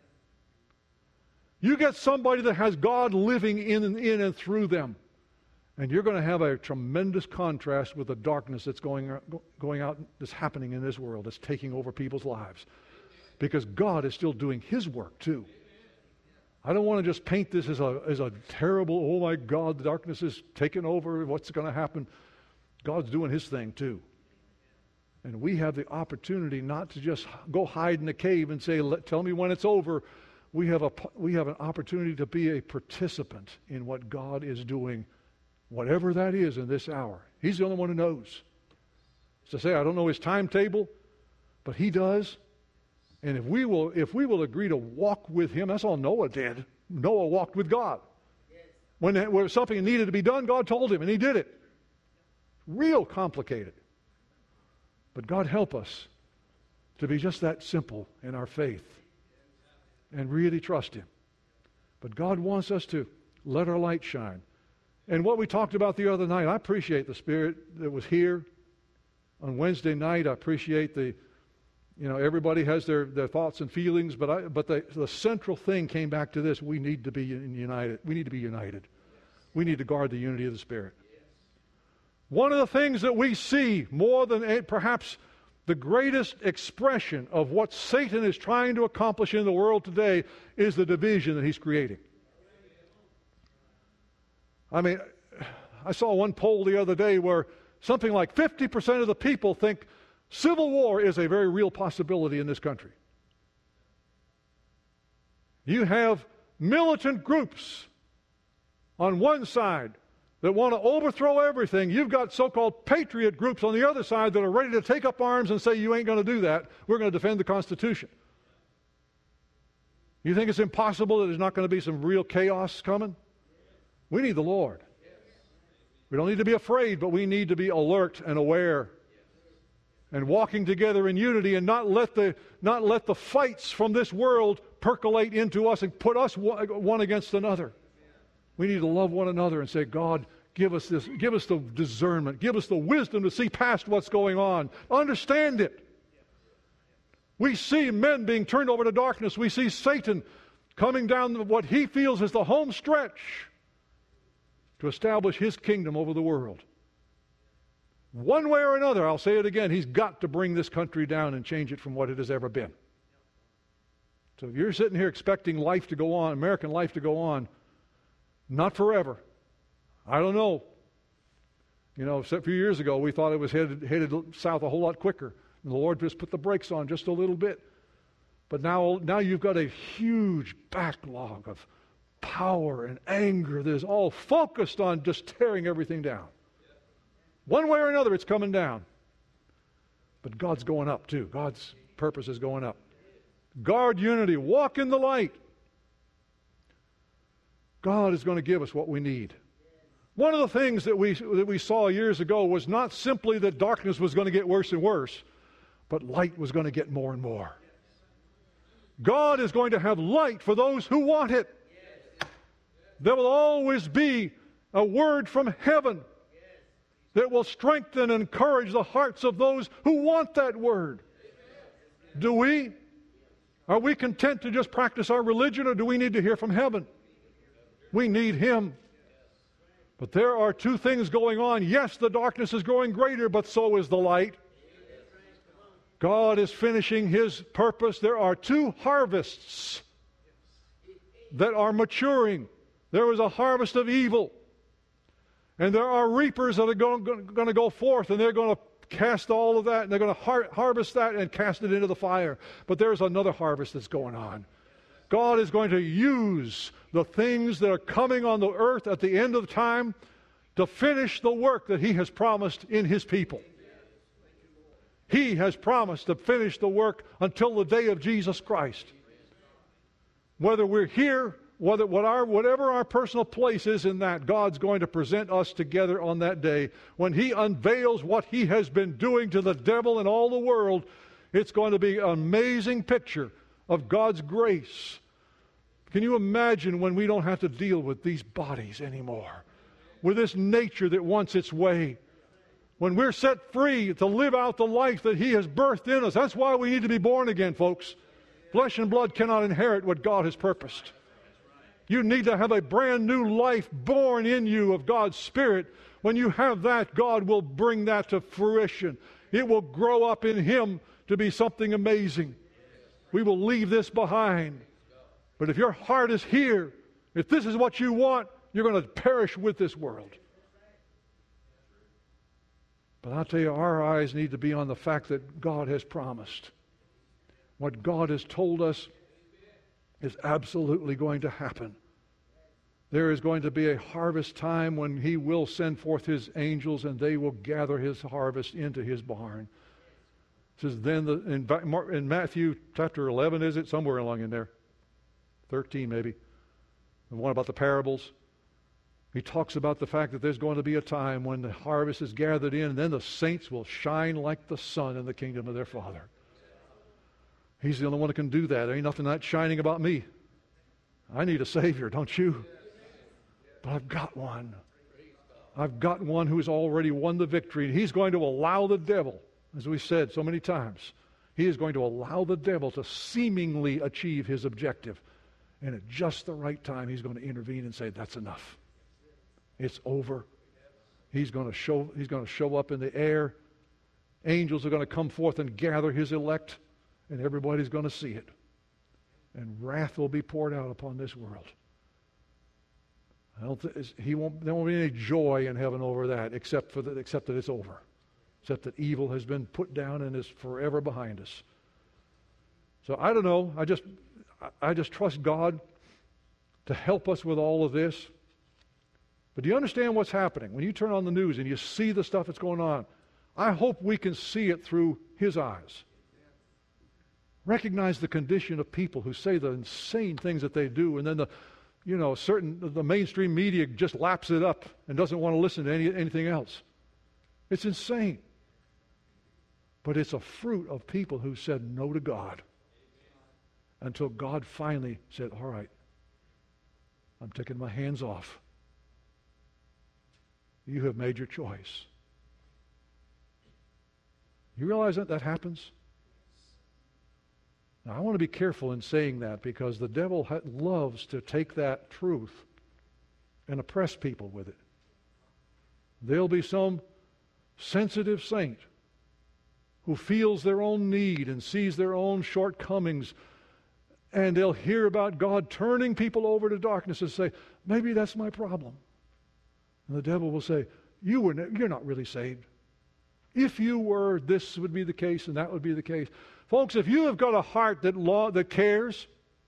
You get somebody that has God living in and through them, and you're going to have a tremendous contrast with the darkness that's going out, that's happening in this world, that's taking over people's lives. Because God is still doing his work too. I don't want to just paint this as a terrible, oh my God, the darkness is taking over, what's going to happen? God's doing his thing too. And we have the opportunity not to just go hide in a cave and say, tell me when it's over. We have an opportunity to be a participant in what God is doing, whatever that is in this hour. He's the only one who knows. To say, I don't know his timetable, but he does. And if we will agree to walk with him, that's all Noah did. Noah walked with God. When something needed to be done, God told him, and he did it. Real complicated. But God help us to be just that simple in our faith and really trust him. But God wants us to let our light shine. And what we talked about the other night, I appreciate the spirit that was here on Wednesday night. I appreciate everybody has their thoughts and feelings, but the central thing came back to this: we need to be united. We need to be united. We need to guard the unity of the Spirit. One of the things that we see more than perhaps the greatest expression of what Satan is trying to accomplish in the world today is the division that he's creating. I mean, I saw one poll the other day where something like 50% of the people think civil war is a very real possibility in this country. You have militant groups on one side that want to overthrow everything. You've got so-called patriot groups on the other side that are ready to take up arms and say, you ain't going to do that. We're going to defend the Constitution. You think it's impossible that there's not going to be some real chaos coming? We need the Lord. We don't need to be afraid, but we need to be alert and aware and walking together in unity, and not let the fights from this world percolate into us and put us one against another. We need to love one another and say, God, give us this, give us the discernment, give us the wisdom to see past what's going on. Understand it. We see men being turned over to darkness. We see Satan coming down what he feels is the home stretch to establish his kingdom over the world. One way or another, I'll say it again, he's got to bring this country down and change it from what it has ever been. So if you're sitting here expecting life to go on, American life to go on, not forever. I don't know. You know, a few years ago, we thought it was headed south a whole lot quicker. And the Lord just put the brakes on just a little bit. But now you've got a huge backlog of power and anger that is all focused on just tearing everything down. One way or another, it's coming down. But God's going up too. God's purpose is going up. Guard unity. Walk in the light. God is going to give us what we need. One of the things that we saw years ago was not simply that darkness was going to get worse and worse, but light was going to get more and more. God is going to have light for those who want it. There will always be a word from heaven that will strengthen and encourage the hearts of those who want that word. Do we? Are we content to just practice our religion, or do we need to hear from heaven? We need Him. But there are two things going on. Yes, the darkness is growing greater, but so is the light. God is finishing His purpose. There are two harvests that are maturing. There was a harvest of evil. And there are reapers that are going to go forth, and they're going to cast all of that, and they're going to harvest that and cast it into the fire. But there's another harvest that's going on. God is going to use the things that are coming on the earth at the end of time to finish the work that He has promised in His people. He has promised to finish the work until the day of Jesus Christ. Whether we're here, whatever our personal place is in that, God's going to present us together on that day. When He unveils what He has been doing to the devil and all the world, it's going to be an amazing picture of God's grace. Can you imagine when we don't have to deal with these bodies anymore? With this nature that wants its way? When we're set free to live out the life that He has birthed in us. That's why we need to be born again, folks. Flesh and blood cannot inherit what God has purposed. You need to have a brand new life born in you of God's Spirit. When you have that, God will bring that to fruition. It will grow up in Him to be something amazing. We will leave this behind. But if your heart is here, if this is what you want, you're going to perish with this world. But I'll tell you, our eyes need to be on the fact that God has promised. What God has told us is absolutely going to happen. There is going to be a harvest time when He will send forth His angels, and they will gather His harvest into His barn. It says then in Matthew chapter 11, is it? Somewhere along in there. 13 maybe. The one about the parables. He talks about the fact that there's going to be a time when the harvest is gathered in, and then the saints will shine like the sun in the kingdom of their Father. He's the only one who can do that. There ain't nothing that shining about me. I need a Savior, don't you? But I've got one. I've got one who's already won the victory. He's going to allow the devil, as we said so many times, He is going to allow the devil to seemingly achieve his objective. And at just the right time, He's going to intervene and say, that's enough. It's over. He's going to show up in the air. Angels are going to come forth and gather His elect, and everybody's going to see it. And wrath will be poured out upon this world. There won't be any joy in heaven over that, except that it's over. Except that evil has been put down and is forever behind us. So I don't know. I just trust God to help us with all of this. But do you understand what's happening? When you turn on the news and you see the stuff that's going on, I hope we can see it through His eyes. Recognize the condition of people who say the insane things that they do, and then the mainstream media just laps it up and doesn't want to listen to anything else. It's insane. But it's a fruit of people who said no to God until God finally said, all right, I'm taking my hands off. You have made your choice. You realize that happens? Now, I want to be careful in saying that because the devil loves to take that truth and oppress people with it. There'll be some sensitive saint who feels their own need and sees their own shortcomings, and they'll hear about God turning people over to darkness and say, maybe that's my problem. And the devil will say, you're not really saved. If you were, this would be the case and that would be the case. Folks, if you have got a heart that cares,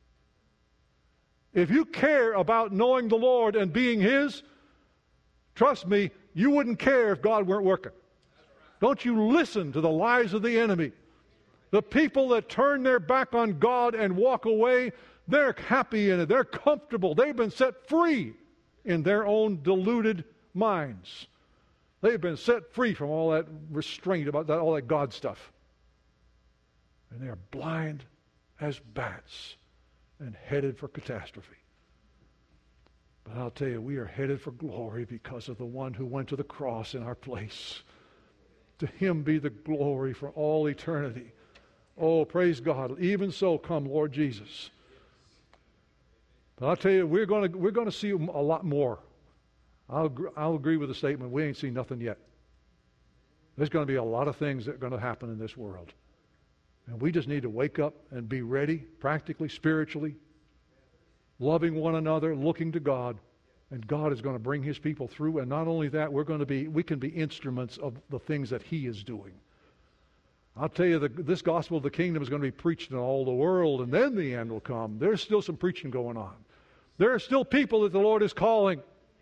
if you care about knowing the Lord and being His, trust me, you wouldn't care if God weren't working. Don't you listen to the lies of the enemy. The people that turn their back on God and walk away, they're happy in it. They're comfortable. They've been set free in their own deluded minds. They've been set free from all that restraint about that, all that God stuff. And they're blind as bats and headed for catastrophe. But I'll tell you, we are headed for glory because of the one who went to the cross in our place. To Him be the glory for all eternity. Oh, praise God. Even so, come, Lord Jesus. But I'll tell you, we're going to see a lot more. I'll agree with the statement, we ain't seen nothing yet. There's going to be a lot of things that are going to happen in this world. And we just need to wake up and be ready, practically, spiritually, loving one another, looking to God, and God is going to bring His people through. And not only that, we can be instruments of the things that He is doing. I'll tell you, this gospel of the kingdom is going to be preached in all the world, and then the end will come. There's still some preaching going on. There are still people that the Lord is calling.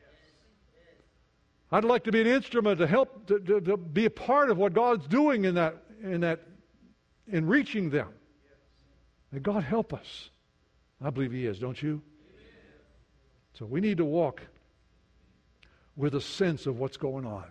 I'd like to be an instrument to help to be a part of what God's doing in reaching them. May God help us. I believe He is, don't you? So we need to walk with a sense of what's going on.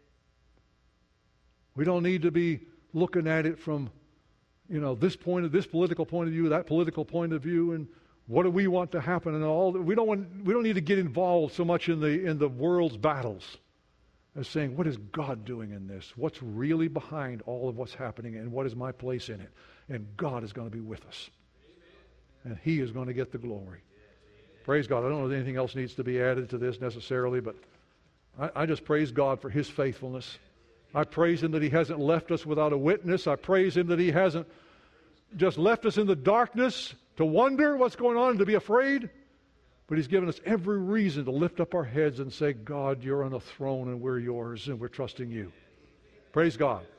We don't need to be looking at it from, this political point of view, that political point of view, and what do we want to happen and all. We don't need to get involved so much in the world's battles as saying, what is God doing in this? What's really behind all of what's happening, and what is my place in it? And God is going to be with us. Amen. And He is going to get the glory. Amen. Praise God. I don't know if anything else needs to be added to this necessarily, but I just praise God for His faithfulness. I praise Him that He hasn't left us without a witness. I praise Him that He hasn't just left us in the darkness to wonder what's going on and to be afraid. But He's given us every reason to lift up our heads and say, God, You're on a throne and we're Yours and we're trusting You. Praise God.